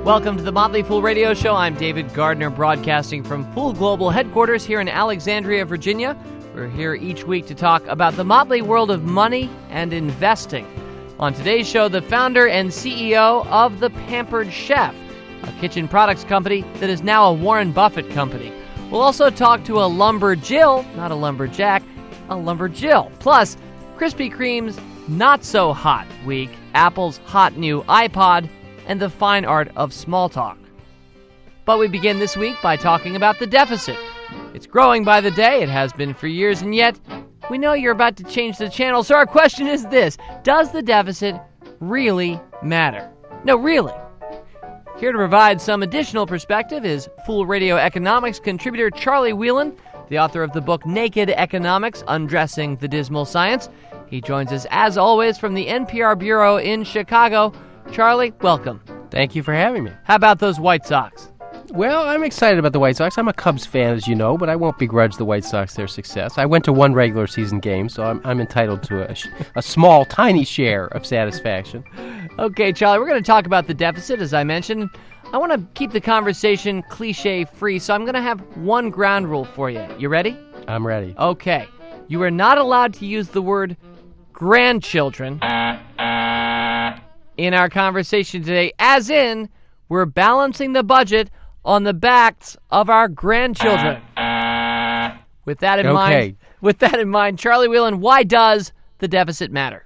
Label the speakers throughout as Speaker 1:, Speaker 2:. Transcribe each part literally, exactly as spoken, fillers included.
Speaker 1: Welcome to the Motley Fool Radio Show. I'm David Gardner, broadcasting from Fool Global headquarters here in Alexandria, Virginia. We're here each week to talk about the motley world of money and investing. On today's show, the founder and C E O of The Pampered Chef, a kitchen products company that is now a Warren Buffett company. We'll also talk to a lumberjill, not a lumberjack, a lumberjill. Plus, Krispy Kreme's Not So Hot Week, Apple's hot new iPod, and the fine art of small talk. But we begin this week by talking about the deficit. It's growing by the day, it has been for years, and yet we know you're about to change the channel, so our question is this: does the deficit really matter? No, really. Here to provide some additional perspective is Fool Radio Economics contributor Charlie Whelan, the author of the book Naked Economics, Undressing the Dismal Science. He joins us, as always, from the N P R Bureau in Chicago. Charlie, welcome.
Speaker 2: Thank you for having me.
Speaker 1: How about those White Sox?
Speaker 2: Well, I'm excited about the White Sox. I'm a Cubs fan, as you know, but I won't begrudge the White Sox their success. I went to one regular season game, so I'm, I'm entitled to a, a small, tiny share of satisfaction.
Speaker 1: Okay, Charlie, we're going to talk about the deficit, as I mentioned. I want to keep the conversation cliche-free, so I'm going to have one ground rule for you. You ready?
Speaker 2: I'm ready.
Speaker 1: Okay. You are not allowed to use the word grandchildren in our conversation today, as in, we're balancing the budget on the backs of our grandchildren. With that in
Speaker 2: okay.
Speaker 1: mind, with that in mind, Charlie Whelan, why does the deficit matter?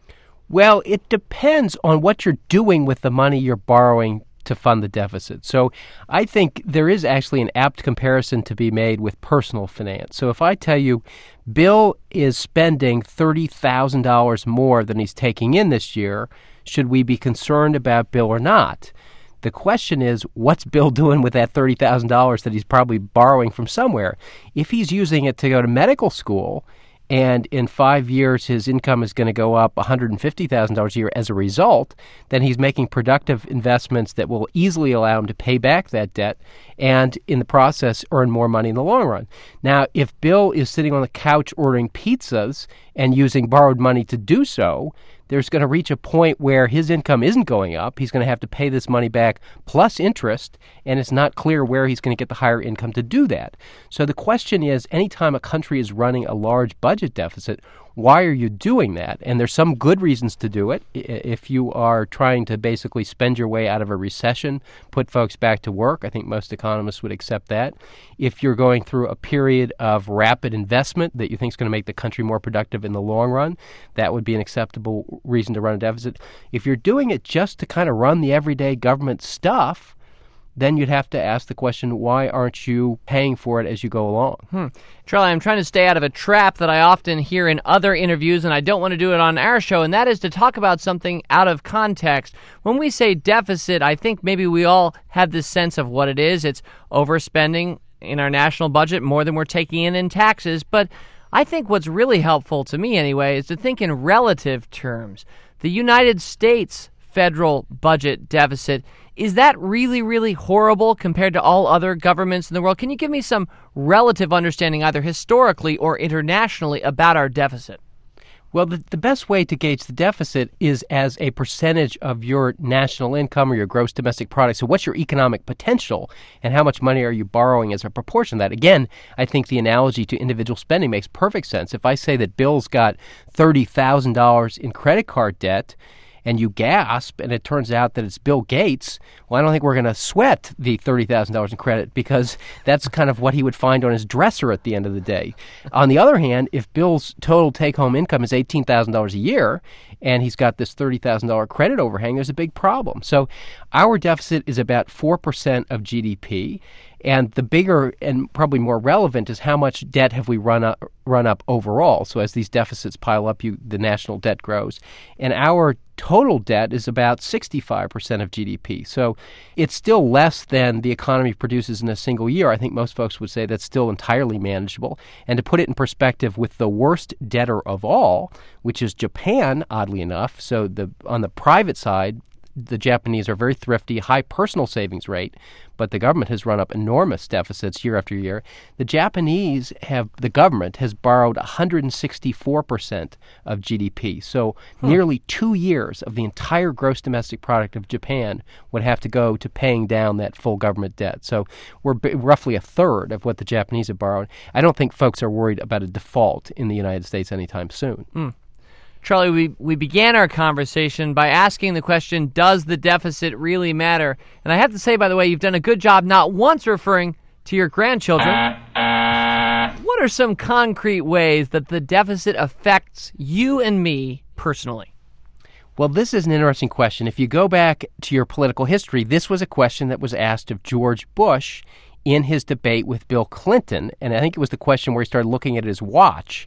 Speaker 2: Well, it depends on what you're doing with the money you're borrowing to fund the deficit. So I think there is actually an apt comparison to be made with personal finance. So if I tell you Bill is spending thirty thousand dollars more than he's taking in this year, should we be concerned about Bill or not? The question is, what's Bill doing with that thirty thousand dollars that he's probably borrowing from somewhere? If he's using it to go to medical school, and in five years his income is going to go up one hundred fifty thousand dollars a year as a result, then he's making productive investments that will easily allow him to pay back that debt and, in the process, earn more money in the long run. Now, if Bill is sitting on the couch ordering pizzas and using borrowed money to do so, there's going to reach a point where his income isn't going up. He's going to have to pay this money back plus interest, and it's not clear where he's going to get the higher income to do that. So the question is, anytime a country is running a large budget deficit, why are you doing that? And there's some good reasons to do it. If you are trying to basically spend your way out of a recession, put folks back to work, I think most economists would accept that. If you're going through a period of rapid investment that you think is going to make the country more productive in the long run, that would be an acceptable reason to run a deficit. If you're doing it just to kind of run the everyday government stuff, then you'd have to ask the question, why aren't you paying for it as you go along?
Speaker 1: Hmm. Charlie, I'm trying to stay out of a trap that I often hear in other interviews, and I don't want to do it on our show, and that is to talk about something out of context. When we say deficit, I think maybe we all have this sense of what it is. It's overspending in our national budget more than we're taking in in taxes. But I think what's really helpful to me anyway is to think in relative terms. The United States federal budget deficit, is that really, really horrible compared to all other governments in the world? Can you give me some relative understanding, either historically or internationally, about our deficit?
Speaker 2: Well, the, the best way to gauge the deficit is as a percentage of your national income or your gross domestic product. So what's your economic potential, and how much money are you borrowing as a proportion of that? Again, I think the analogy to individual spending makes perfect sense. If I say that Bill's got thirty thousand dollars in credit card debt, and you gasp, and it turns out that it's Bill Gates, well, I don't think we're going to sweat the thirty thousand dollars in credit, because that's kind of what he would find on his dresser at the end of the day. On the other hand, if Bill's total take-home income is eighteen thousand dollars a year, and he's got this thirty thousand dollars credit overhang, there's a big problem. So our deficit is about four percent of G D P. And the bigger and probably more relevant is how much debt have we run up, run up overall. So as these deficits pile up, you, the national debt grows. And our total debt is about sixty-five percent of G D P. So it's still less than the economy produces in a single year. I think most folks would say that's still entirely manageable. And to put it in perspective with the worst debtor of all, which is Japan, oddly enough, so the on the private side, the Japanese are very thrifty, high personal savings rate, but the government has run up enormous deficits year after year. The Japanese have, the government has borrowed one hundred sixty-four percent of G D P. So hmm. nearly two years of the entire gross domestic product of Japan would have to go to paying down that full government debt. So we're b- roughly a third of what the Japanese have borrowed. I don't think folks are worried about a default in the United States anytime soon.
Speaker 1: Hmm. Charlie, we, we began our conversation by asking the question, does the deficit really matter? And I have to say, by the way, you've done a good job not once referring to your grandchildren. What are some concrete ways that the deficit affects you and me personally?
Speaker 2: Well, this is an interesting question. If you go back to your political history, this was a question that was asked of George Bush in his debate with Bill Clinton. And I think it was the question where he started looking at his watch.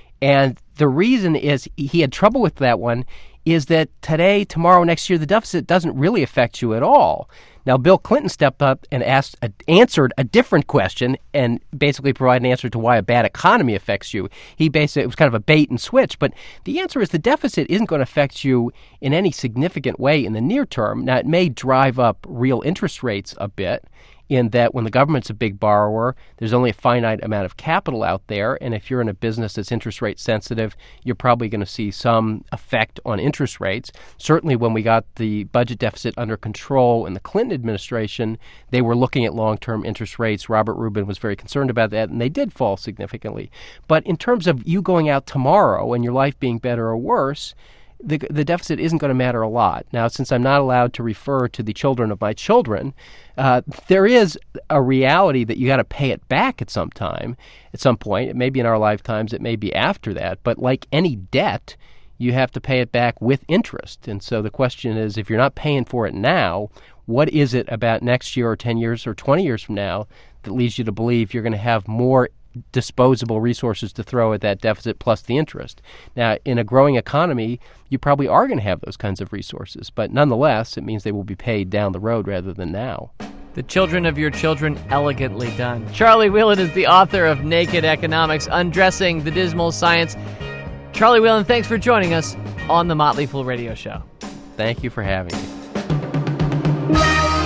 Speaker 2: And the reason is he had trouble with that one is that today, tomorrow, next year, the deficit doesn't really affect you at all. Now, Bill Clinton stepped up and asked, uh, answered a different question and basically provided an answer to why a bad economy affects you. He basically, it was kind of a bait and switch, but the answer is the deficit isn't going to affect you in any significant way in the near term. Now, it may drive up real interest rates a bit, in that when the government's a big borrower, there's only a finite amount of capital out there, and if you're in a business that's interest rate sensitive, you're probably going to see some effect on interest rates. Certainly when we got the budget deficit under control in the Clinton administration, they were looking at long-term interest rates. Robert Rubin was very concerned about that, and they did fall significantly. But in terms of you going out tomorrow and your life being better or worse, The, the deficit isn't going to matter a lot. Now, since I'm not allowed to refer to the children of my children, uh, there is a reality that you got to pay it back at some time, at some point. It may be in our lifetimes, it may be after that. But like any debt, you have to pay it back with interest. And so the question is, if you're not paying for it now, what is it about next year or ten years or twenty years from now that leads you to believe you're going to have more disposable resources to throw at that deficit plus the interest? Now, in a growing economy, you probably are going to have those kinds of resources, but nonetheless, it means they will be paid down the road rather than now.
Speaker 1: The children of your children, elegantly done. Charlie Whelan is the author of Naked Economics, Undressing the Dismal Science. Charlie Whelan, thanks for joining us on the Motley Fool Radio Show.
Speaker 2: Thank you for having me.